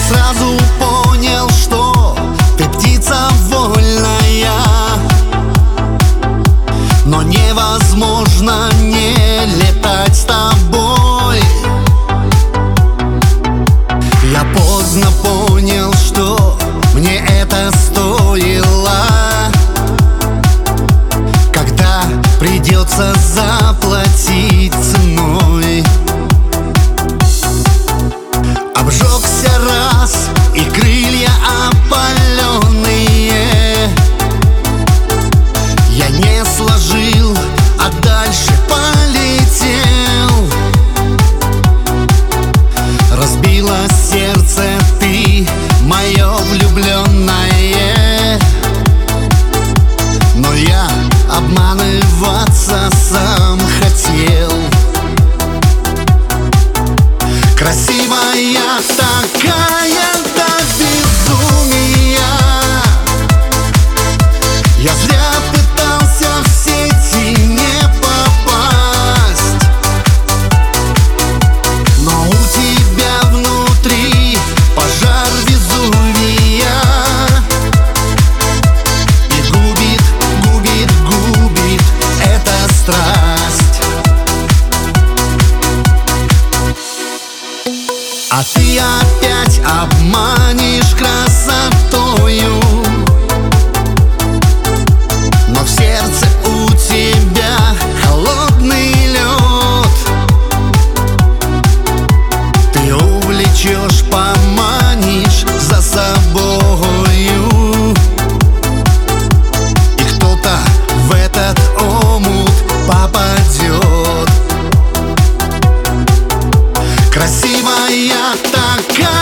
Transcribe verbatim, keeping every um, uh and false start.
сразу понял, что ты птица вольная, но невозможно не летать с тобой. Я поздно понял, что мне это стоило, когда придется заплатить ценой. Обжегся раз, и крылья опаленные я не сложил, а дальше полетел. Разбило сердце ты, мое влюбленное, но я обманываться сам хотел. Красивая такая до безумия, я зря пытался в сети не попасть, но у тебя внутри пожар Везувия, и губит, губит, губит эта страсть. А ты опять обманешь красотою, но в сердце у тебя холодный лед. Ты увлечешь, поманишь за собою, и кто-то в этот омут попадет. Красивая такая